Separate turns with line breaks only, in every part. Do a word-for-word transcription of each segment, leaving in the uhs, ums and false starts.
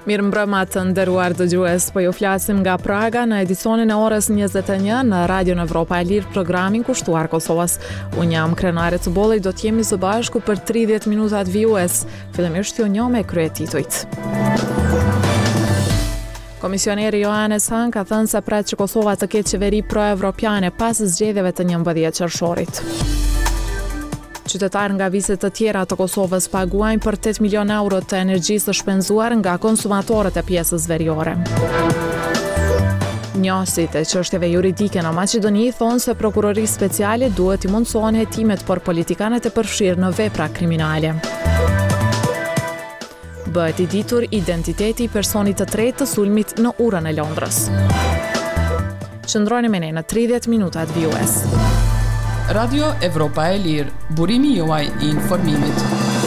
Mirëmbrëma të nderuar dëgjues, po ju flasim nga Praga në edicionin e orës njëzet e një në Radio Evropa e Lirë, programin kushtuar Kosovës. Unë jam Krenare Cubolli, do të jemi së bashku për tridhjetë minutat vijues. Fillimisht ju njoh me kryetitujt. Komisioneri Johannes Hahn ka thënë se pret që Kosova të ketë qeveri pro-evropiane pas zgjedhjeve të njëmbëdhjetë qershorit. Qytetarë nga viset të tjera të Kosovës paguajnë për tetë milion euro të energjisë të shpenzuar nga konsumatorët e pjesës veriore. Njohësit e çështjeve juridike në Maqedoni thonë se prokurori speciale duhet i mundësohen hetimet për politikanët e përfshirë në vepra kriminale. Bëhet i ditur identiteti i personit të tretë të sulmit në urën e Londrës. Qëndroni me ne në tridhjetë minutat vijues.
Radio Evropa e Lirë, burimi juaj i informimit.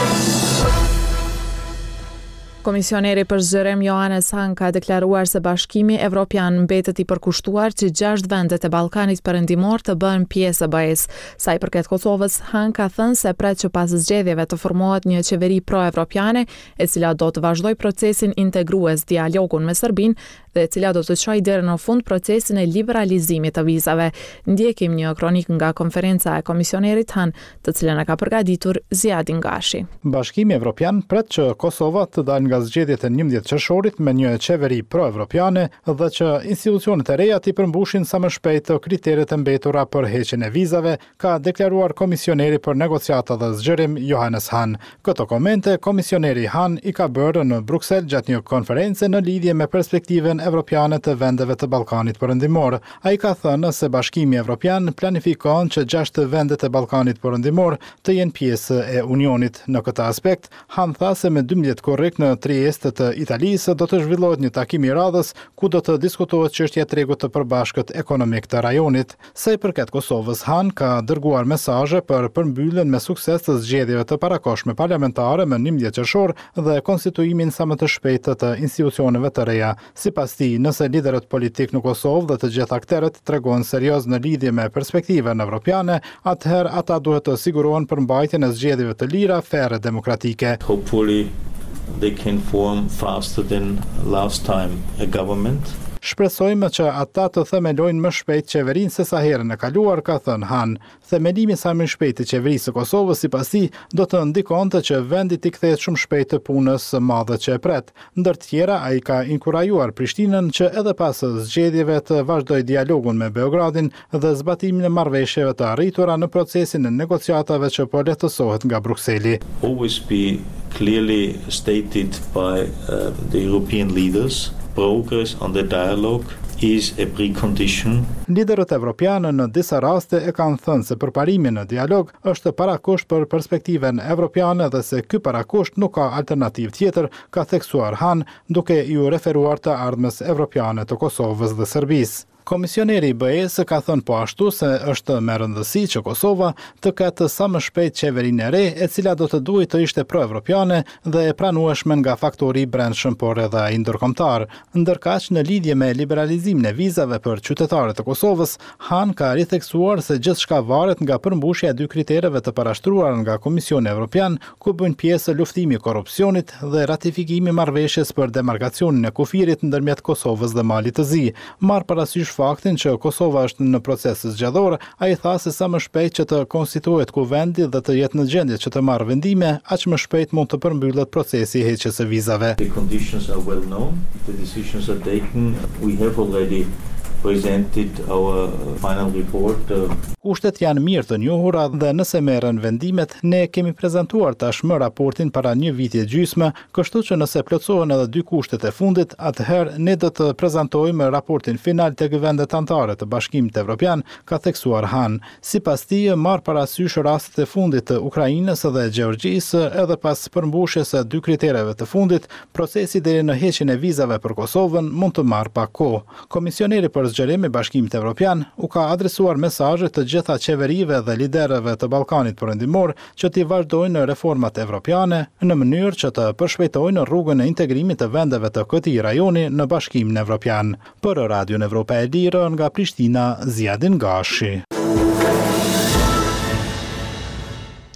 Komisioneri për zgjerim Johannes Hahn ka deklaruar se Bashkimi Evropian mbetet i përkushtuar që gjashtë vendet e Ballkanit Perëndimor të bëhen pjesë e B E S. Sa i përket Kosovës, Hahn ka thënë se pret që pas zgjedhjeve të formohet një qeveri pro-evropiane, e cila do të vazhdoj procesin integrues, dialogun me Serbinë dhe e cila do të çojë deri në fund procesin e liberalizimit të vizave. Ndjekim një kronik nga konferenca e komisionerit Hahn, të cilën e ka përgatitur Ziadin Gashi.
Bashkimi Evropian pret që Kosova të dalë nga zgjedhjet e njëmbëdhjetë qershorit me një qeveri pro-evropiane dhe që institucionet e reja t'i përmbushin sa më shpejt kriteret e mbetura për heqjen e vizave, ka deklaruar komisioneri për negociata dhe zgjerim Johannes Hahn. Këto komente komisioneri Hahn i ka bërë në Bruksel gjatë një konference në lidhje me perspektiven evropiane të vendeve të Ballkanit Perëndimor. Ai ka thënë se Bashkimi Evropian planifikon që gjashtë vendet e Ballkanit Perëndimor të jenë pjesë e Unionit. Në këtë aspekt, Hahn tha se me dymbëdhjetë korrik në Trieste të Italisë do të zhvillohet një takim i radhës ku do të diskutohet çështja e tregut të përbashkët ekonomik të rajonit. Sa i përket Kosovës, Hahn ka dërguar mesazhe për përmbylljen me sukses të zgjedhjeve të parakohshme parlamentare më njëmbëdhjetë qershor dhe konstituimin sa më të shpejtë të institucioneve të reja. Sipas tij, nëse liderët politik në Kosovë dhe të gjithë aktorët tregojnë serioz në lidhje me perspektivën evropiane, atëherë ata duhet të sigurohen për mbajtjen e zgjedhjeve të lira, ferre demokratike.
Hopefully they can form faster than last time a government.
Shpresojmë që ata të themelojnë më shpejt qeverinë se sa herën e kaluar, ka thënë Hahn. Themelimi sa më shpejt të qeverisë së Kosovës sipas tij do të ndikonte që vendi të kthehet shumë shpejt të punës së madhe që e pret. Ndër të tjera, ai ka inkurajuar Prishtinën që edhe pas zgjedhjeve të vazhdojë dialogun me Beogradin dhe zbatimin e marrëveshjeve të arritura në procesin e negociatave që po lehtësohet nga Brukseli.
Always be clearly stated by uh, the European leaders. Progress on the dialogue is a precondition.
Liderët evropianë në disa raste e kanë thënë se përparimi në dialog është parakusht për perspektiven evropiane dhe se ky parakusht nuk ka alternativë tjetër, ka theksuar Hahn, duke iu referuar të ardhmes evropiane të Kosovës dhe Serbisë. Komisioneri i B E S ka thënë po ashtu se është me rëndësi që Kosova të ketë sa më shpejt qeverinë e re, e cila do të duhet të ishte pro-evropiane dhe e pranueshme nga faktori i brendshëm por edhe ai ndërkombëtar. Ndërkaq, në lidhje me liberalizimin e vizave për qytetarët e Kosovës, Hahn ka ritheksuar se gjithçka varet nga përmbushja e dy kritereve të parashtruar nga Komisioni Evropian, ku bën pjesë luftimi i korrupsionit dhe ratifikimi i marrëveshjes për demarkacionin e kufirit ndërmjet Kosovës dhe Malit të Zi. Marr parasysh faktin që Kosova është në proces zgjedhor, ai tha se sa më shpejt që të konstituohet kuvendi dhe të jetë në gjendje që të marrë vendime, aq më shpejt mund të përmbyllet procesi i heqjes së vizave.
The conditions are well known. The decisions are taken. We have already presented our final report.
Kushtet janë mirë të njohura dhe nëse merren vendimet, ne kemi prezantuar tashmë raportin para një viti e gjysmë, kështu që nëse plotësohen edhe dy kushtet e fundit, atëherë ne do të prezantojmë raportin final tek vendet anëtare të Bashkimit Evropian, ka theksuar Hahn. Sipas tij, marr parasysh rastet e fundit të Ukrainës dhe Gjeorgjisë, edhe pas përmbushjes së dy kritereve të fundit, procesi deri në heqjen e vizave për Kosovën mund të marrë pak kohë. Komisioneri për zgjerim i Bashkimit Evropian u ka adresuar mesazhe të gjitha qeverive dhe liderëve të Ballkanit Perëndimor që t'i vazhdojnë reformat evropiane në mënyrë që të përshpejtojnë rrugën e integrimit të vendeve të këtij rajoni në Bashkimin Evropian. Për Radio Evropa e Lirë nga Prishtina, Ziadin Gashi.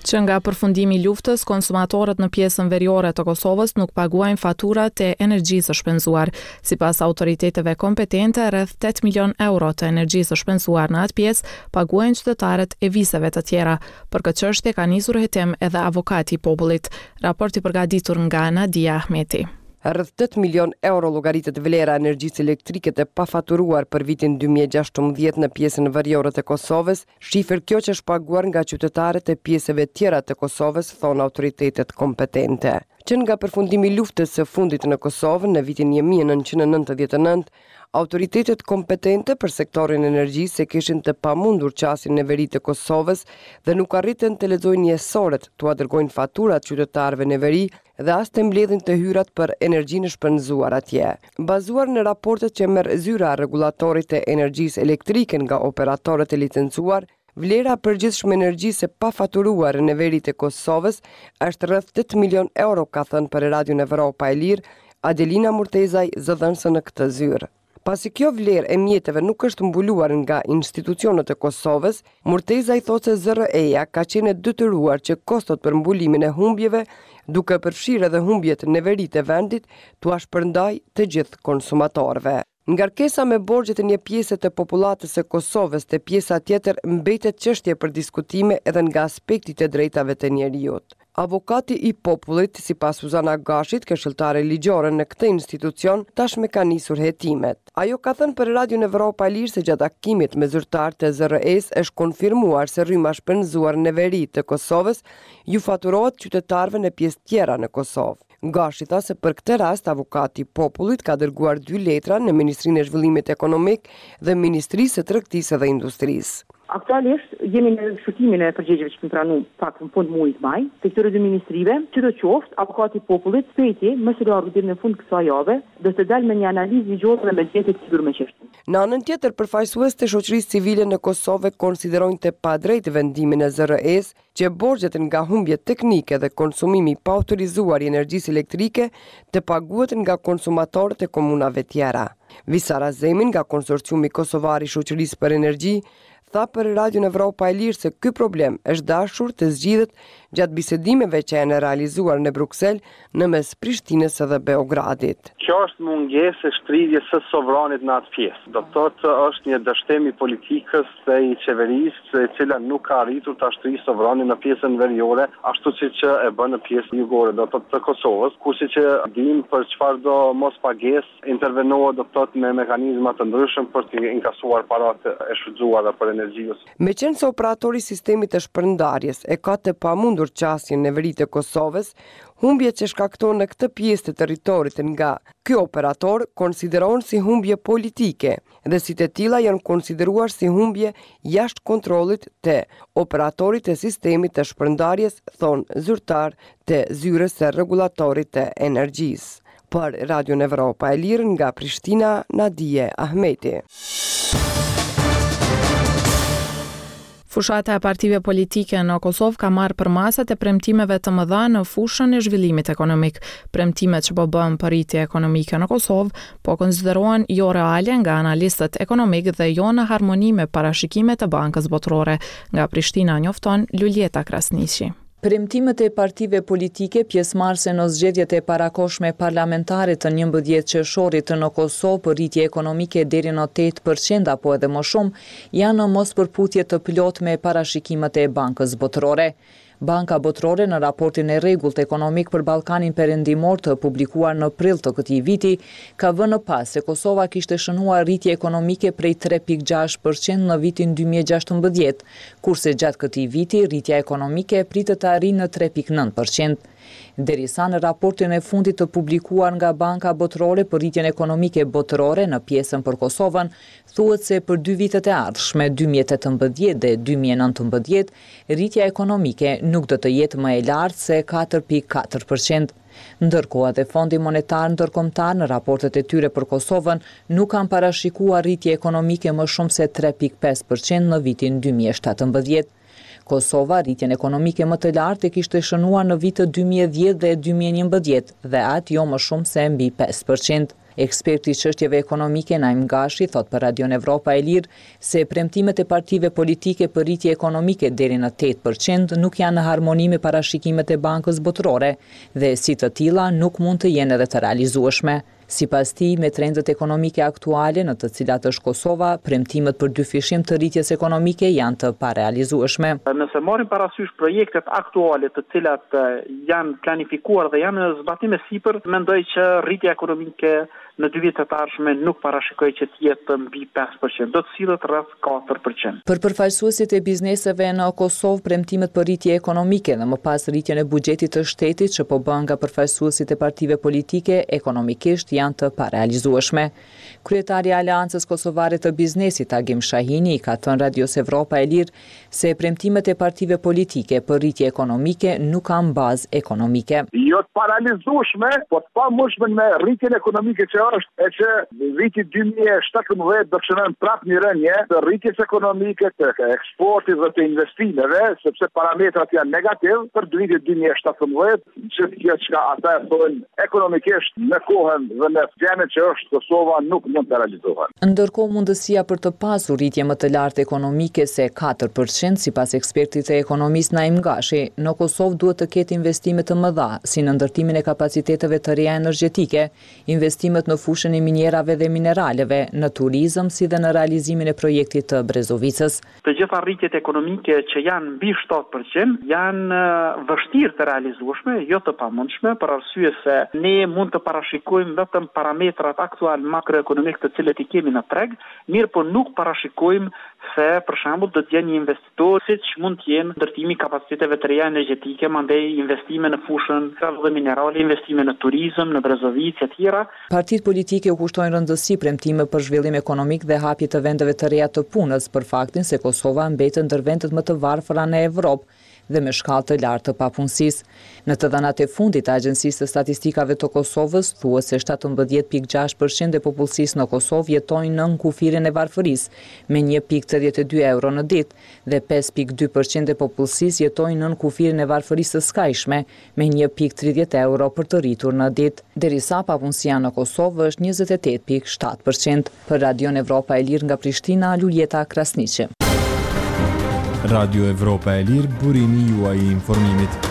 Që nga përfundimi i luftës, konsumatorët në pjesën veriore të Kosovës nuk paguajnë faturat e energjisë së shpenzuar. Sipas autoriteteve kompetente, rreth tetë milion euro të energjisë së shpenzuar në atë pjesë paguajnë qytetarët e viseve të tjera. Për këtë çështje ka nisur hetim edhe avokati i popullit. Raporti përgatitur nga Nadia Ahmeti.
Rreth tetë milion euro llogaritet vlera e energjisë elektrike të pafaturuar për vitin dy mijë e gjashtëmbëdhjetë në pjesën veriore të Kosovës, shifër kjo që është paguar nga qytetarët e pjesëve tjera të Kosovës, thonë autoritetet kompetente. Që nga përfundimi i luftës së fundit në Kosovë në vitin një mijë e nëntëqind e nëntëdhjetë e nëntë, autoritetet kompetente për sektorin energjisë e kishin të pamundur qasjen e veri të Kosovës dhe nuk arritën të lexojnë njësorët, t'u dërgojnë faturat qytetarëve në veri dhe as të mbledhin të hyrat për energjinë e shpenzuar atje. Bazuar në raportet që merr zyra e rregullatorit të energjisë elektrike nga operatorët e licencuar, vlera përgjithshme energjisë e pafaturuar në veri të Kosovës është rreth tetë milion euro, ka thënë për Radion Evropa e Lirë Adelina Murtezaj, zëdhënëse në këtë zyrë. Pasi kjo vlerë e mjeteve nuk është mbuluar nga institucionet e Kosovës, Murtezaj thotë se zë er e-ja ka qenë detyruar që kostot për mbulimin e humbjeve, duke përfshirë edhe humbjet në verit e vendit, t'u shpërndaj të gjithë konsumatorëve. Ngarkesa me borxhet e një pjese të popullatës së Kosovës te pjesa tjetër mbetet çështje për diskutime edhe nga aspekti të drejtave të njerëzit. Avokati i popullit, sipas Suzana Gashit, këshilltare ligjore në këtë institucion, tashmë ka nisur hetimet. Ajo ka thënë për Radion Evropa e Lirë se gjatë takimit me zyrtarët e zë er e-s është konfirmuar se rryma shpenzuar në veri të Kosovës ju faturohet qytetarëve në pjesë tjera në Kosovë. Gashi tha se për këtë rast avokati i popullit ka dërguar dy letra në Ministrinë e Zhvillimit Ekonomik dhe Ministrisë së Tregtisë dhe Industrisë.
Aktualisht jemi në shqyrtimin e përgjigjeve që kemi pranuar pak në fund muajit maj të këtyre dy ministrive, çdoqoftë avokati i popullit peti më së largu deri në fund kësaj jave do të dalë me një analizë ligjore dhe me djetë të sigurt me çështjen.
Në anën tjetër, përfaqësues të shoqërisë civile në Kosovë konsiderojnë të padrejtë vendimin e zë er e-s që borxhet nga humbjet teknike dhe konsumimi pa autorizuar i energjisë elektrike të paguhet nga konsumatorët e komunave tjera. Visara Zemin nga Konsorciumi Kosovar i Shoqërisë për Energji tha për Radion Evropa e Lirë se ky problem është dashur të zgjidhet gjatë bisedimeve që janë realizuar në Bruksel në mes Prishtinës dhe Beogradit.
Kjo është mungesë e shtridhjes së sovranit në atë pjesë. Do të thotë është një dështim i politikës së i qeverisë, e cila nuk ka arritur ta shtrijë sovranin në pjesën veriore, ashtu siç e bën në pjesën jugore, do të thotë të Kosovës, kurse që dim për çfarë do mos pagesë intervenohet, do të thotë me mekanizma të ndryshëm për të inkasuar paratë e shfrytzuara për energjios.
Meqenëse se operatori i sistemit të shpërndarjes e ka të pamundur qasjen në veri të Kosovës, humbjet që shkakton në këtë pjesë të territorit nga ky operator konsiderohen si humbje politike dhe si të tilla janë konsideruar si humbje jashtë kontrollit të operatorit të sistemit të shpërndarjes, thonë zyrtar të zyrës së rregullatorit të energjisë. Për Radion Evropa e Lirë nga Prishtina, Nadia Ahmeti.
Fushata e partive politike në Kosovë ka marrë përmasat e premtimeve të mëdha në fushën e zhvillimit ekonomik. Premtimet që po bën për rritje ekonomike në Kosovë po konsiderohen jo reale nga analistët ekonomik dhe jo në harmoni me parashikimet e Bankës Botërore. Nga Prishtina njofton Luljeta Krasniqi.
Premtimet e partive politike pjesëmarrëse në zgjedhjet e parakohshme parlamentare të njëmbëdhjetë qershorit në Kosovë për rritje ekonomike deri në tetë përqind apo edhe më shumë, janë në mospërputhje të plot me parashikimet e Bankës Botërore. Banka Botërore në raportin e rregullt ekonomik për Ballkanin Perëndimor të publikuar në prill të këtij viti ka vënë pas se Kosova kishte shënuar rritje ekonomike prej tre pikë gjashtë përqind në vitin dy mijë e gjashtëmbëdhjetë, kurse gjatë këtij viti rritja ekonomike pritet të arrijë në tre pikë nëntë përqind. Derisa në raportin e fundit të publikuar nga Banka Botërore për rritjen ekonomike botërore në pjesën për Kosovën, thuhet se për dy vitet e ardhshme dy mijë e tetëmbëdhjetë dhe dy mijë e nëntëmbëdhjetë, rritja ekonomike nuk do të jetë më e lartë se katër pikë katër përqind. Ndërkohë edhe Fondi Monetar Ndërkombëtar në raportet e tyre për Kosovën nuk kanë parashikuar rritje ekonomike më shumë se tre pikë pesë përqind në vitin dy mijë e shtatëmbëdhjetë. Kosova rritjen ekonomike më të lartë e kishte shënuar në vitet dy mijë e dhjetë dhe dy mijë e njëmbëdhjetë dhe atë jo më shumë se mbi pesë përqind. Eksperti i çështjeve ekonomike Naim Gashi thot për Radion Evropa e Lirë se premtimet e partive politike për rritje ekonomike deri në tetë përqind nuk janë në harmoni me parashikimet e Bankës Botërore dhe si të tilla nuk mund të jenë edhe të realizueshme. Sipas tij, me trendet ekonomike aktuale në të cilat është Kosova, premtimet për dyfishim të rritjes ekonomike janë të parealizueshme.
Nëse marrim parasysh projektet aktuale të cilat janë planifikuar dhe janë në zbatim e sipër, mendoj që rritja ekonomike në dy vitet të ardhshme nuk parashikoj që të jetë mbi pesë përqind, do të sillet rreth katër përqind.
Për përfaqësuesit e bizneseve në Kosovë, premtimet për rritje ekonomike dhe më pas rritjen e buxhetit të shtetit që po bën nga përfaqësuesit e partive politike ekonomikisht janë të parealizueshme. Kryetari i Aleancës Kosovare të Biznesit, Agim Shahini, i ka thënë Radios Evropa e Lirë se premtimet e partive politike për rritje ekonomike nuk kanë bazë ekonomike.
Jo të paralizueshme, po të pamundsme me rritjen ekonomike që është e që viti dy mijë e shtatëmbëdhjetë do të shënon prapë një rënje të rritjes ekonomike, të eksportit dhe të investimeve, sepse parametrat janë negativ për vitin dy mijë e shtatëmbëdhjetë, që kjo çka ata thonë ekonomikisht në kohën dhe në vëmendjen që është Kosova nuk mund të realizohet.
Ndërkohë mundësia për të pasur rritje më të lartë ekonomike se katër përqind, sipas ekspertit e ekonomisë Naim Gashi, në Kosovë duhet të ketë investime të mëdha, si në ndërtimin e kapaciteteve të reja energjetike, investimet në fushën e minjerave dhe mineraleve, në turizëm si dhe në realizimin e projektit të Brezovicës.
Të gjitha rritjet ekonomike që janë mbi shtatë përqind janë vështirë të realizueshme, jo të pamundshme, për arsye se ne mund të parashikojmë vetëm parametrat aktual makroekonomik të cilët i kemi në treg, mirë po nuk parashikojmë se për shembull do të jenë një investitor siç mund të jenë ndërtimi i kapaciteteve të reja energjetike, mandej investime në fushën dhe minerale, investime në turizëm, në Brezovicë e tjera.
Partitë politike u kushtojnë rëndësi premtime për zhvillim ekonomik dhe hapje të vendeve të reja të punës për faktin se Kosova mbetet ndër vendet më të varfëra në Evropë dhe me shkallë të lartë të papunësisë. Në të dhënat e fundit të Agjencisë të Statistikave të Kosovës thuhet se shtatëmbëdhjetë pikë gjashtë përqind e popullsisë në Kosovë jetojnë nën kufirin e varfërisë me një pikë tridhjetë e dy euro në ditë dhe pesë pikë dy përqind e popullsisë jetojnë nën kufirin e varfërisë së skajshme me një pikë tridhjetë euro për të rritur në ditë, derisa papunësia në Kosovë është njëzet e tetë pikë shtatë përqind. Për Radion Evropa e Lirë nga Prishtina, Luljeta Krasniqi.
Radio Evropa e Lirë, burimi juaj i informimit.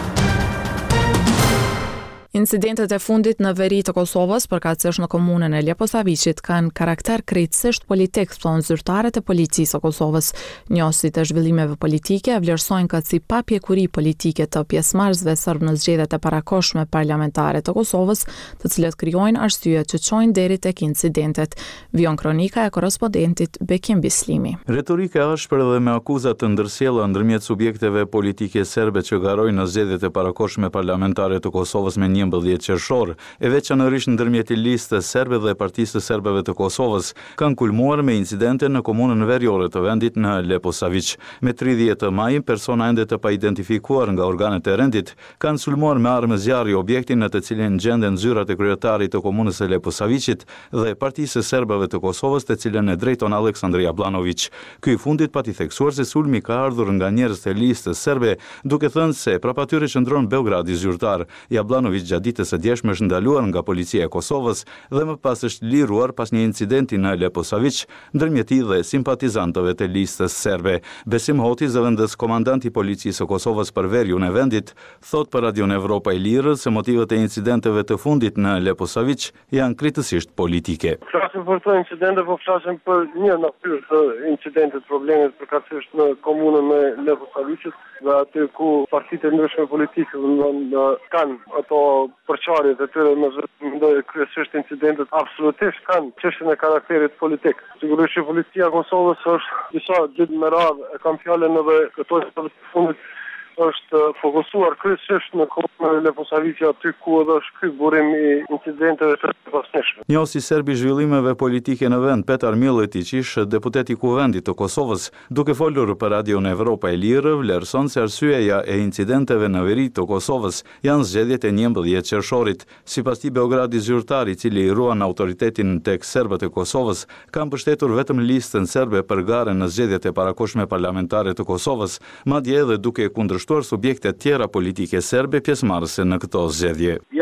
Incidentet e fundit në veri të Kosovës, përkatësisht në komunën e Leposaviqit, kanë karakter krejtësisht politik, thonë zyrtarët e policisë së Kosovës. Njësit e zhvillimeve politike vlerësojnë këtë si papjekuri politike të pjesëmarrësve serb në zgjedhjet e parakohshme parlamentare të Kosovës, të cilët krijojnë arsye që çojnë deri tek incidentet. Vion kronika e korrespondentit Bekim Bislimi.
Retorika është për edhe me akuzat të ndërsjella ndërmjet subjekteve politike serbe që garojnë në zgjedhjet e parakohshme parlamentare të Kosovës me njëmbëdhjetë qershor, e veçanërisht ndërmjet listës serbe dhe Partisë së Serbëve të Kosovës, kanë kulmuar me incidente në komunën veriore të vendit në Leposaviq. Me tridhjetë maj, persona ende të paidentifikuar nga organet e rendit kanë sulmuar me armë zjarri objektin në të cilin gjenden zyrat e kryetarit të komunës së Leposaviqit dhe Partisë së Serbëve të Kosovës, të cilën e drejton Aleksandri Jablanović. Ky i fundit pati theksuar se sulmi ka ardhur nga njerëz të listës serbe, duke thënë se prapa tyre qëndron Beogradi zyrtar. Jablanović gjatë ditës së djeshme është ndaluar nga policia e Kosovës dhe më pas është liruar pas një incidenti në Leposaviq, ndërmjet tij dhe simpatizantëve të listës serbe. Besim Hoti, zëvendës komandanti i policisë së Kosovës për veriun e vendit, thot për Radion Evropa e Lirë se motivet e incidenteve të fundit në Leposaviq janë krejtësisht politike.
Flasim për këto incidente, po flasim për një natyrë të incidentit problemit përkatësisht në komunën e Leposaviqit dhe aty ku partitë e ndryshme politike në kanë ato përçarjet e tyre me mendoj kryesisht incidentet absolutisht kanë çështjen e karakterit politik. Sigurisht që policia e Kosovës është disa ditë me radhë e kam fjalën edhe këto të fundit është fokusuar kryesisht në komunën e Leposaviqit aty ku edhe është ky burim i incidenteve të pasnjëshme.
Njohësi serb i zhvillimeve politike në vend, Petar Miletić, ish deputet i Kuvendit të Kosovës, duke folur për Radion Evropa e Lirë, vlerëson se arsyeja e incidenteve në veri të Kosovës janë zgjedhjet e njëmbëdhjetë qershorit. Sipas tij, Beogradi zyrtar, i cili i ruan autoritetin tek serbët e Kosovës, kanë mbështetur vetëm listën serbe për garen në zgjedhjet e parakohshme parlamentare të Kosovës, madje edhe duke kundërshtuar subjekte tjera politike serbe pjesëmarrëse në këto zgjedhje.
Ja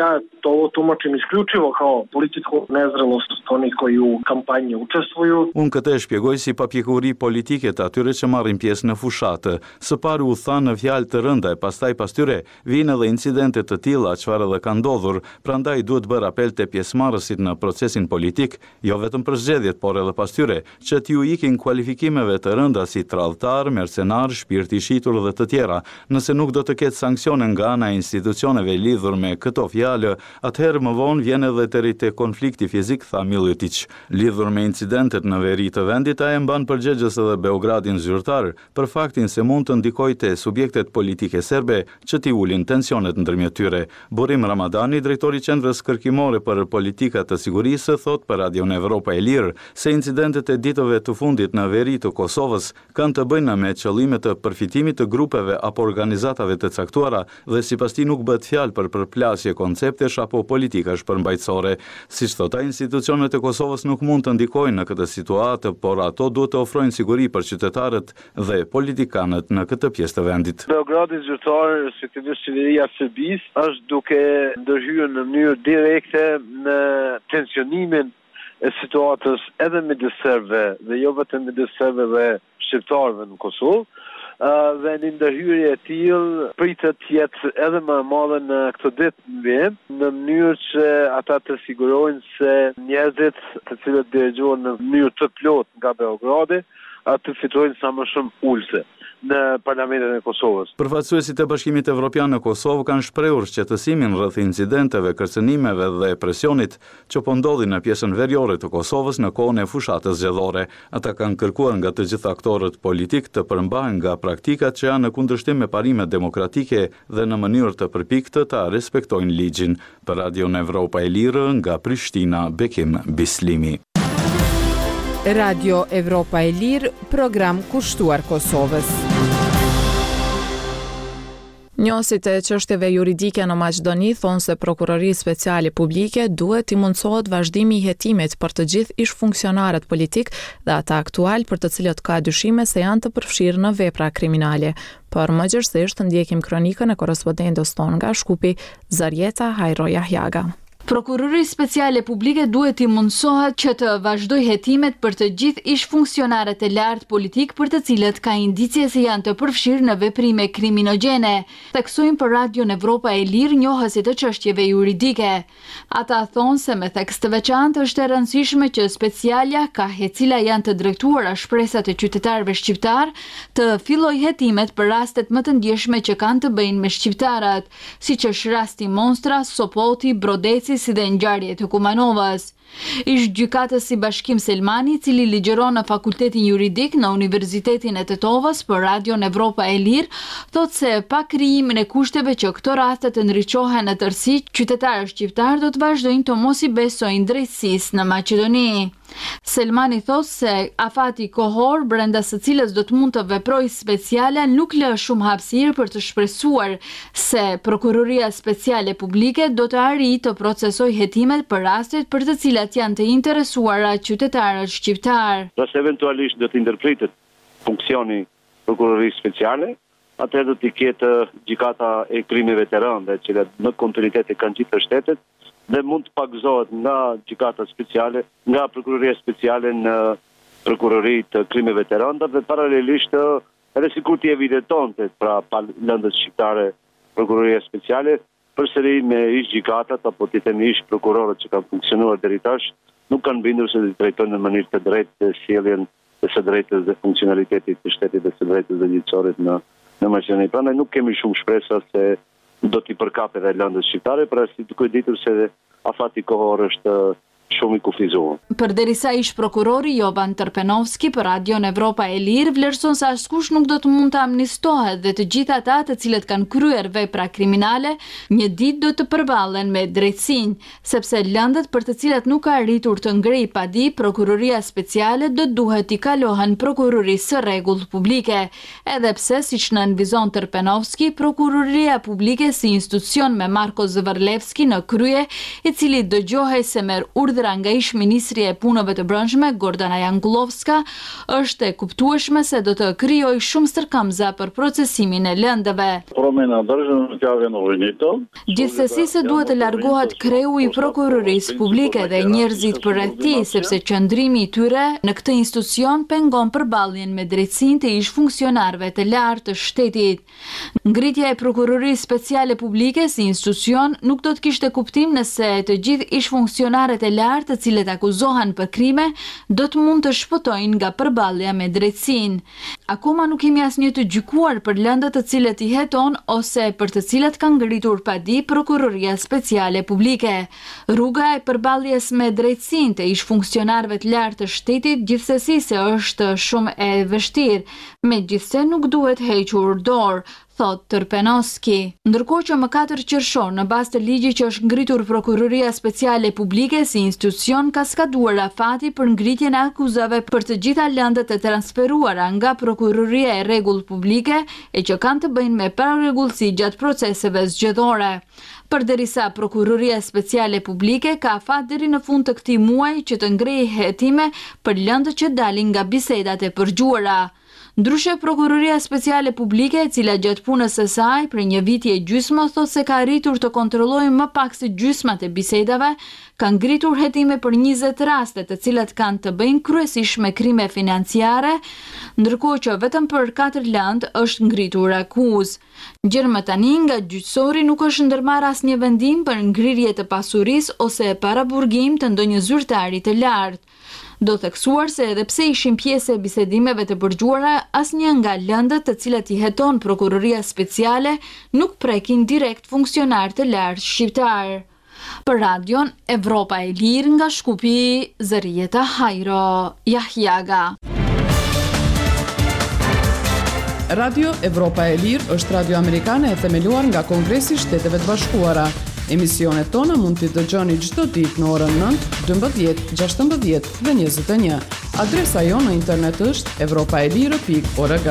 ovo tumačim isključivo kao političku nezrelost onih koji u kampanji učestvuju.
Unë këtë e shpjegoj si papjekuri politike të atyre që marrin pjesë në fushatë. Së pari u tha në fjalë të rënda e pastaj pas tyre vijnë edhe incidente të tilla çfarë edhe ka ndodhur, prandaj duhet bërë apel te pjesëmarrësit në procesin politik, jo vetëm për zgjedhjet, por edhe pas tyre, që t'ju ikin kualifikimeve të rënda si tradhtar, mercenar, shpirt i shitur dhe të tjera. Nëse nuk do të ketë sanksione nga ana e institucioneve lidhur me këto fjalë, atëherë më vonë vjen edhe deri te konflikti fizik, tha Miletić. Lidhur me incidentet në veri të vendit, ai e mban përgjegjës edhe Beogradin zyrtar për faktin se mund të ndikojë subjektet politike serbe që t'i ulin tensionet ndërmjet tyre. Burim Ramadani, drejtori i Qendrës Kërkimore për Politika të Sigurisë, thot për Radion Evropa e Lirë se incidentet e ditëve të fundit në veri të Kosovës kanë të bëjnë me qëllime të përfitimit të grupeve apo organizatave të caktuara dhe sipas tij nuk bëhet fjalë për përplasje konceptesh apo politikash përmbajtësore. Siç thot ai, institucionet e Kosovës nuk mund të ndikojnë në këtë situatë, por ato duhet të ofrojnë siguri për qytetarët dhe politikanët në këtë pjesë të vendit.
Beogradi zyrtar, si të vësh qeveria e Serbisë, është duke ndërhyrë në mënyrë direkte në tensionimin e situatës edhe midis serbëve dhe jo vetëm midis serbëve dhe shqiptarëve në Kosovë. Uh, dhe një ndërhyrje e tillë pritet të jetë edhe më e madhe në këtë ditë në vim, në mënyrë që ata të sigurojnë se njerëzit të cilët dirigjohen në mënyrë të plotë nga Beogradi, të fitojnë sa më shumë ulse në parlamentin e Kosovës.
Përfaqësuesit e Bashkimit Evropian në Kosovë kanë shprehur shqetësimin rreth incidenteve, kërcënimeve dhe presionit që po ndodhin në pjesën veriore të Kosovës në kohën e fushatës zgjedhore. Ata kanë kërkuar nga të gjithë aktorët politik të përmbahen nga praktikat që janë në kundërshtim me parimet demokratike dhe në mënyrë të përpiktë ta respektojnë ligjin. Për Radion Evropa e Lirë nga Prishtina, Bekim Bislimi.
Radio Evropa e Lirë, program kushtuar Kosovës.
Njësit e çështjeve juridike në Maqedoni thonë se prokuroria speciale publike duhet t'i mundsohet vazhdimi i hetimit për të gjithë ish funksionarët politik dhe ata aktual për të cilët ka dyshime se janë të përfshirë në vepra kriminale. Por më gjithsesht ndjekim kronikën e korrespondentës tonë nga Shkupi, Zarieta Hajro Jahjaga.
Prokuroria speciale publike duhet t'i mundsohet që të vazhdoj hetimet për të gjithë ish funksionarët e lartë politik për të cilët ka indicie se janë të përfshirë në veprime kriminogjene, theksojnë për Radion Evropa e Lirë njohësit të çështjeve juridike. Ata thonë se me theks të veçantë është e rëndësishme që specialja, ka e cila janë të drejtuara shpresat e qytetarëve shqiptar, të filloj hetimet për rastet më të ndjeshme që kanë të bëjnë me shqiptarët, siç është rasti Monstra, Sopoti, Brodeci, si dhe ngjarje të Kumanovës. Ish gjykatës si Bashkim Selmani, cili ligjëron në Fakultetin Juridik në Universitetin e Tetovës për Radion Evropa e Lirë, thot se pa krijimin e kushteve që këto raste të ndriçohen në tërësi, qytetarët shqiptar do të vazhdojnë të mos i besojnë drejtësisë në Maqedoni. Selmani thot se afati kohor brenda së cilës do të mund të veprojë speciale nuk lë shumë hapësirë për të shpresuar se prokuroria speciale publike do të arrijë të procesojë hetimet për rastet për të cilat janë të interesuara qytetarët shqiptar.
Nëse eventualisht do të ndërpritet funksioni prokurorisë speciale, atëherë do të ketë gjykata e krimeve të rënda, e cilat në kontinuitet e kanë gjithë shtetet dhe mund të pagëzohet nga gjykata speciale, nga prokuroria speciale në prokurori të krimeve të rënda dhe paralelisht edhe sikur t'i evidentonte pra lëndës shqiptare prokuroria speciale përsëri me ish gjykatat apo të themi ish prokurorët që kanë funksionuar deri tash nuk kanë bindur se të drejtojnë në mënyrë të drejtë sjelljen e së drejtës dhe funksionalitetit të shtetit dhe së drejtës dhe ligjësorit në në Maqedoni. Prandaj nuk kemi shumë shpresa se do t'i përkapë edhe lëndës shqiptare, pra si duke ditur se afati kohor është shumë i kufizuar.
Përderisa ish prokurori Jovan Tërpenovski për Radion Evropa e Lirë vlerëson se askush nuk do të mund të amnistohet dhe të gjithë ata të cilët kanë kryer vepra kriminale një ditë do të përballen me drejtësinë, sepse lëndët për të cilat nuk ka arritur të ngrejë padi, prokuroria speciale do duhet i kalohen prokurorisë së rregullt publike. Edhe pse siç nënvizon Tërpenovski, prokuroria publike si institucion me Marko Zëvërlevski në krye, i cili dëgjohej se merr urdhë urdhra nga ish ministri e punëve të brendshme Gordana Jankullovska, është e kuptueshme se do të krijojë shumë stërkamza për procesimin e lëndëve. Gjithsesi se duhet të largohet kreu i prokurorisë publike dhe njerëzit përreth tij, sepse qëndrimi i tyre në këtë institucion pengon përballjen me drejtsinë të ish funksionarëve të lartë të shtetit. Ngritja e prokurorisë speciale publike si institucion nuk do të kishte kuptim nëse të gjithë ish funksionarët e lartë të cilët akuzohen për krime do të mund të shpëtojnë nga përballja me drejtsinë. Akoma nuk kemi asnjë të gjykuar për lëndët të cilët i heton ose për të cilat ka ngritur padi prokuroria speciale publike. Rruga e përballjes me drejtsinë të ish funksionarëve të lartë të shtetit gjithsesi se është shumë e vështirë, megjithse nuk duhet hequr dorë, thot Tërpenoski. Ndërkohë që më katër qershor, në bazë të ligjit që është ngritur Prokuroria Speciale Publike si institucion, ka skaduar afati për ngritjen e akuzave për të gjitha lëndët e transferuara nga Prokuroria e Rregull Publike e që kanë të bëjnë me pararregullsi gjatë proceseve zgjedhore. Përderisa Prokuroria Speciale Publike ka afat deri në fund të këtij muaji që të ngrejë hetime për lëndët që dalin nga bisedat e përgjuara. Ndryshe, Prokuroria Speciale Publike, e cila gjatë punës së saj për një viti e gjysmë thot se ka arritur të kontrollojë më pak se gjysmat e bisedave, ka ngritur hetime për njëzet raste, të cilat kanë të bëjnë kryesisht me krime financiare, ndërkohë që vetëm për katër lëndë është ngritur akuzë. Gjërë më tani nga gjyqësori nuk është ndërmarrë asnjë vendim për ngrirje të pasurisë ose paraburgim të ndonjë zyrtari të lartë. Do theksuar se edhe pse ishin pjesë e bisedimeve të përgjuara, asnjë nga lëndët të cilat i heton Prokuroria Speciale nuk prekin direkt funksionar të lartë shqiptar. Për radion Evropa e Lirë nga Shkupi, Zërieta Hajro, Jahjaga.
Radio Evropa e Lirë është radio amerikane e themeluar nga Kongresi i Shteteve të Bashkuara. Emisionet tona mund t'i dëgjoni çdo ditë në orën nëntë, dymbëdhjetë, gjashtëmbëdhjetë dhe njëzet e një. Adresa jo në internet është evropaelire pikë org.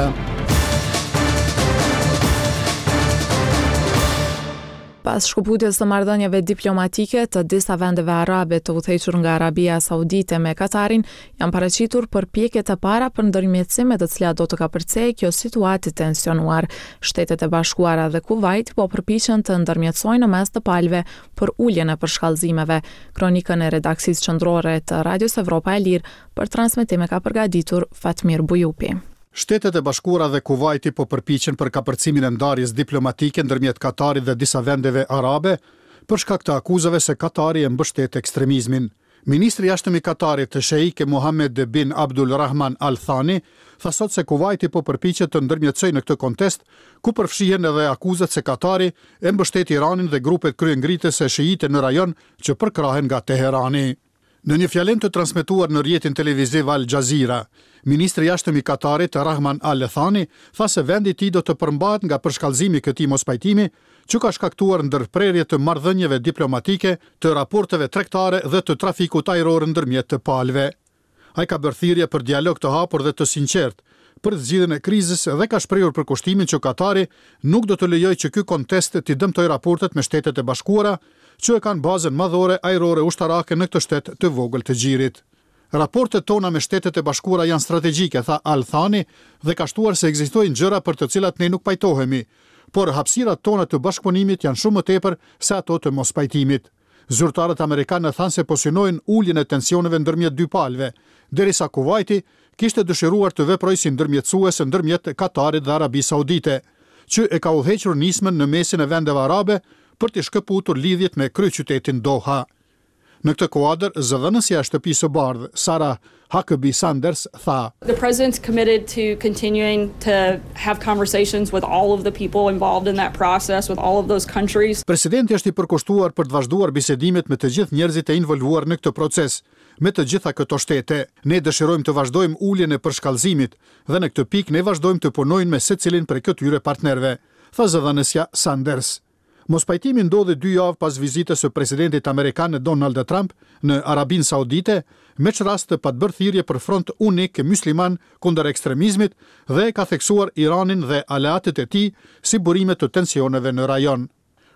Pas shkëputjes të marrëdhënieve diplomatike të disa vendeve arabe të udhëhequr nga Arabia Saudite me Katarin, janë paraqitur përpjekje të para për ndërmjetësim me të cilat do të kapërcej kjo situatë tensionuar. Shtetet e Bashkuara dhe Kuvajt po përpiqen të ndërmjetësojnë në mes të palëve për uljen e përshkallëzimeve. Kronikën e redaksisë qendrore të Radios Evropa e Lirë për transmetim e ka përgatitur Fatmir Bujupi.
Shtetet e Bashkuara dhe Kuvajti po përpiqen për kapërcimin e ndarjes diplomatike ndërmjet Katarit dhe disa vendeve arabe për shkak të akuzave se Katari e mbështet ekstremizmin. Ministri i jashtëm i Katarit, Sheikh Mohammed bin Abdul Rahman Al Thani, tha sot se Kuvajti po përpiqet të ndërmjetësojë në këtë kontest, ku përfshihen edhe akuzat se Katari e mbështet Iranin dhe grupet kryengritëse shiite në rajon që përkrahen nga Teherani. Në një fjallim të transmetuar në rrjetin televiziv Al Jazeera, ministri i jashtëm i Katarit, Rahman Al Thani, tha se vendi i tij do të përmbahet nga përshkallëzimi i këtij mospajtimi, që ka shkaktuar ndërprerje të marrëdhënieve diplomatike, të raporteve tregtare dhe të trafikut ajror ndërmjet të palëve. Ai ka bërë thirrje për dialog të hapur dhe të sinqert për zgjidhjen e krizës dhe ka shprehur përkushtimin që Katari nuk do të lejojë që ky kontest të dëmtojë raportet me Shtetet e Bashkuara, që e kanë bazën madhore ajrore ushtarake në këtë shtet të vogël të gjirit. Raportet tona me Shtetet e Bashkuara janë strategjike, tha Al Thani, dhe ka shtuar se ekzistojnë gjëra për të cilat ne nuk pajtohemi, por hapësirat tona të bashkëpunimit janë shumë më tepër se ato të mospajtimit. Zyrtarët amerikanë thanë se po synojnë uljen e tensioneve ndërmjet dy palëve, derisa Kuvajti kishte dëshiruar të veprojë si ndërmjetësues ndërmjet Katarit dhe Arabisë Saudite, që e ka udhëhequr nismën në mesin e vendeve arabe për të shkëputur lidhjet me kryeqytetin Doha. Në këtë kuadër, zëdhënësja e Shtëpisë së Bardhë, Sarah Huckabee Sanders, tha:
The president's committed to continuing to have conversations with all of the people involved in that process, with all of those countries.
Presidenti është i përkushtuar për të vazhduar bisedimet me të gjithë njerëzit e involvuar në këtë proces, me të gjitha këto shtete. Ne dëshirojmë të vazhdojmë uljen e përshkallëzimit dhe në këtë pikë ne vazhdojmë të punojmë me secilin prej këtyre partnerëve, tha zëdhënësja Sanders. Mospajtimi ndodhi dy javë pas vizitës së presidentit amerikan Donald Trump në Arabinë Saudite, me çrast të patbërthirje për front unik musliman kundër ekstremizmit dhe ka theksuar Iranin dhe aleatët e tij si burime të tensioneve në rajon.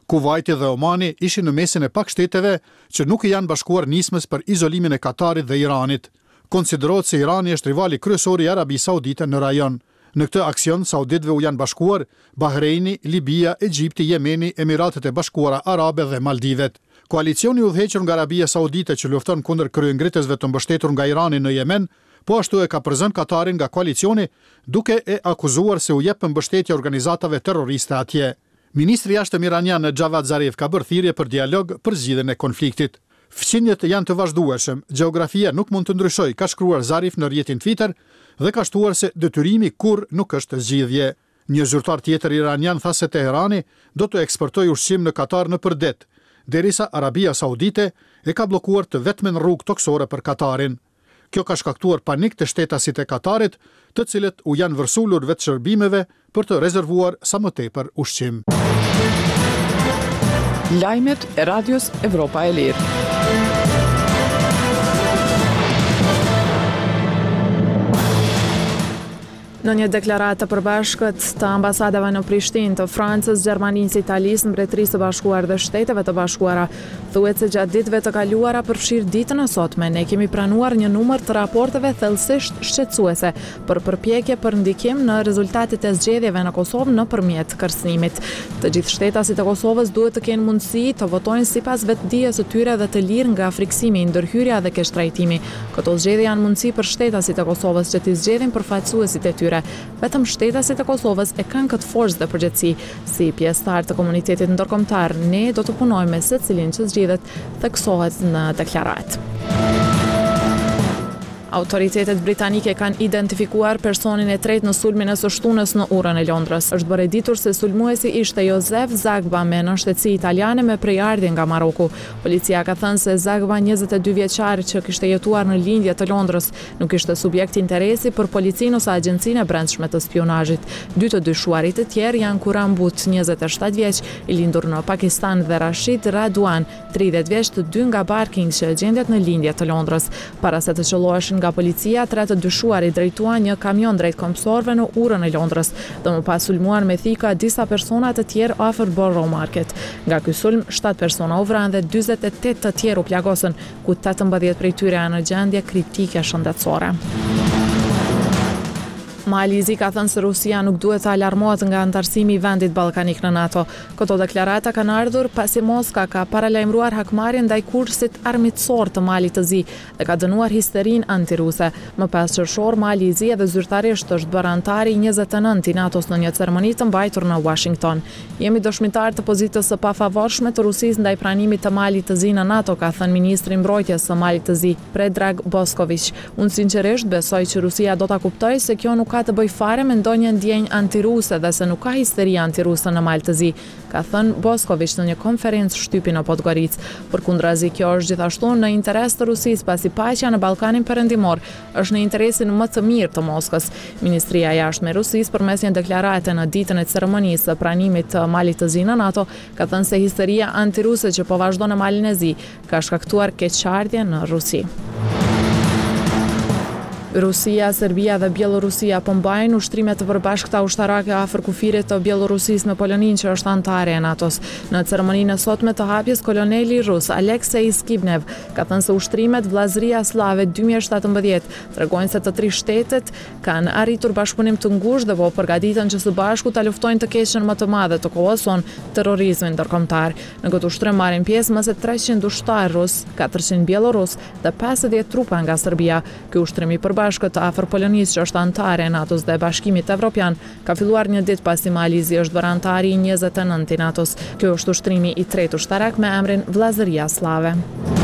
Kuwaiti dhe Omani ishin në mesin e pak shteteve që nuk i janë bashkuar nismës për izolimin e Katarit dhe Iranit. Konsiderohet se Irani është rivali kryesor i Arabisë Saudite në rajon. Në këtë aksion, sauditëve u janë bashkuar Bahreini, Libia, Egjipti, Jemeni, Emiratet e Bashkuara Arabe dhe Maldivet. Koalicioni udhëhequr nga Arabia Saudite që lufton kundër kryengritësve të mbështetur nga Irani në Yemen, po ashtu e ka përzën Katarin nga koalicioni, duke e akuzuar se u jep mbështetje organizatave terroriste atje. Ministri i jashtëm iranian Javad Zarif ka bërë thirrje për dialog për zgjidhjen e konfliktit. Fqinjet janë të vazhdueshëm, gjeografia nuk mund të ndryshojë, ka shkruar Zarif në rrjetin Twitter dhe ka shtuar se detyrimi kurrë nuk është zgjidhje. Një zyrtar tjetër iranian tha se Teherani do të eksportojë ushqim në Katar në përdet, derisa Arabia Saudite e ka bllokuar të vetmen rrugë toksore për Katarin. Kjo ka shkaktuar panik të shtetasit e Katarit, të cilët u janë vërsulur vetë shërbimeve për të rezervuar sa më tepër ushqim.
Lajmet e Radios Evropa e Lirë.
Në një deklaratë të përbashkët të ambasadave në Prishtinë të Francës, Gjermanisë, Italisë, Mbretërisë së Bashkuar dhe Shteteve të Bashkuara, thuhet se gjatë ditëve të kaluara përfshirë ditën e sotme, ne kemi pranuar një numër të raporteve thellësisht shqetësuese për përpjekje për ndikim në rezultatet e zgjedhjeve në Kosovë nëpërmjet kërcënimit. Të gjithë shtetasit e Kosovës duhet të kenë mundësi të votojnë sipas vetdijes së tyre dhe të lirë nga friksimi, ndërhyrja dhe keqtrajtimi. Këto zgjedhje janë mundësi për shtetasit e Kosovës që të zgjedhin përfaqësuesit e tyre. Vetëm shtetasit e Kosovës e kanë këtë forcë dhe përgjegjësi. Si pjesëtar të komunitetit ndërkombëtar, ne do të punojmë me secilin që zgjidhet, theksohet në deklaratë. Autoritetet britanike kanë identifikuar personin e tretë në sulmin e së shtunës në urën e Londrës. Është bërë e ditur se sulmuesi ishte Josef Zagba me nënshtetësi italiane me prejardhje nga Maroku. Policia ka thënë se Zagba, njëzet e dy vjeçar që kishte jetuar në lindje të Londrës, nuk ishte subjekt interesi për policinë ose agjencinë e brendshme të spionazhit. Dy të dyshuarit të tjerë janë Kuran But, njëzet e shtatë vjeç, i lindur në Pakistan, dhe Rashid Radwan, tridhjetë vjeç, të dy nga Barking që gjendet në lindje të Londrës. Para se të qelloheshin nga policia, tre të dyshuarit drejtuan një kamion drejt komsorëve në urën e Londrës dhe më pas sulmuan me thika disa persona të tjerë afër Borough Market. Nga ky sulm, shtatë persona u vranë dhe dyzet e tetë të tjerë u plagosën, ku tetëmbëdhjetë prej tyre janë në gjendje kritike shëndetësore. Malizi ka thënë se Rusia nuk duhet të alarmohet nga antarësimi i vendit ballkanik në NATO. Këto deklarata kanë ardhur pasi Moska ka paralajmëruar hakmarrjen ndaj kursit armiqësor të Malit të Zi dhe ka dënuar histerinë antiruse. Më pas qershor, Mali i Zi edhe zyrtarisht është bërë antar i njëzet e nëntë i NATO-s në një ceremoni të mbajtur në Washington. Jemi dëshmitar të pozitës së pafavorshme të Rusisë ndaj pranimit të Malit të Zi në NATO, ka thënë ministri i mbrojtjes së Malit të Zi, Predrag Boskovic. Unë sinqerisht besoj që Rusia do ta kuptojë se kjo nuk ka të bëj fare me ndonjë ndjenjë antiruse dhe se nuk ka histeri antiruse në Mal të Zi, ka thënë Boskovic në një konferencë shtypi në Podgoricë. Përkundrazi, kjo është gjithashtu në interes të Rusisë, pasi paqja në Ballkanin Perëndimor është në interesin më të mirë të Moskës. Ministria e Jashtme e Rusisë, përmes një deklarate në ditën e ceremonisë së pranimit të Malit të Zi në NATO, ka thënë se histeria antiruse që po vazhdon në Malin e Zi ka shkaktuar keqardhje në Rusi. Rusia, Serbia dhe Bielorusia po mbajnë ushtrime të përbashkëta ushtarake afër kufirit të Bielorusisë me Poloninë që është antare e NATO-s. Në ceremoninë e sotme të hapjes, koloneli rus Aleksej Skibnev ka thënë se ushtrimet Vllazëria Slave dy mijë e shtatëmbëdhjetë tregojnë se të tri shtetet kanë arritur bashkëpunim të ngushtë dhe po përgatiten që së bashku ta luftojnë të keqen më të madhe të kohës son, terrorizmin ndërkombëtar. Në këtë ushtrim marrin pjesë më se treqind ushtarë rus, katërqind bielorus dhe pesëdhjetë trupa nga Serbia. Ky ushtrim i bashkët afër Polonisë që është antare e NATO-s dhe Bashkimit Evropian ka filluar një ditë pasi Malizi është bërë antari i njëzet e nëntë i NATO-s. Ky është ushtrimi i tretë ushtarak me emrin Vllazëria Slave.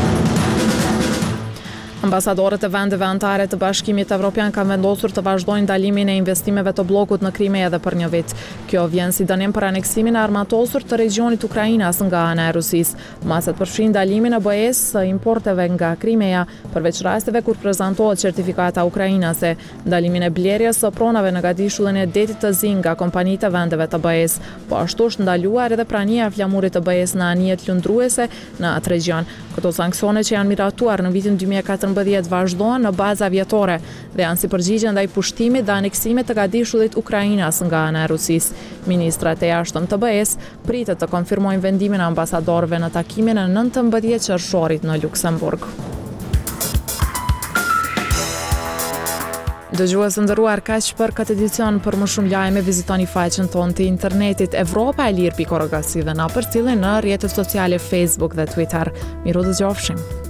Ambasadorët e vendeve antare të Bashkimit Evropian kanë vendosur të vazhdojnë ndalimin e investimeve të bllokut në Krime edhe për një vit. Kjo vjen si dënim për aneksimin e armatosur të regionit Ukrainas nga ana e Rusisë. Masat përfshin ndalimin e B E S së importeve nga Krimeja, përveç rasteve kur prezantohet certifikata ukrainase, ndalimin e blerjes së pronave në gatishullen e detit të Zi nga kompanitë e vendeve të B E S. Po ashtu është ndaluar edhe prania e flamurit të B E S në anijet lundruese në atë region. Këto sanksione që janë miratuar në vitin dy mijë e katërndadët tetëmbëdhjetë vazhdohen në baza vjetore dhe janë si përgjigje ndaj pushtimit dhe aneksimit të gadishullit Ukrainas nga ana e Rusisë. Ministrat e jashtëm të B E S pritet të konfirmojnë vendimin e ambasadorëve në takimin e nëntëmbëdhjetë qershorit në Luksemburg. Dëgjues të nderuar, kaq për këtë edicion. Për më shumë lajme vizitoni faqen tonë të internetit evropa e lir pikë org dhe na përcjellni në rrjetet sociale Facebook dhe Twitter. Miru dëgjofshim.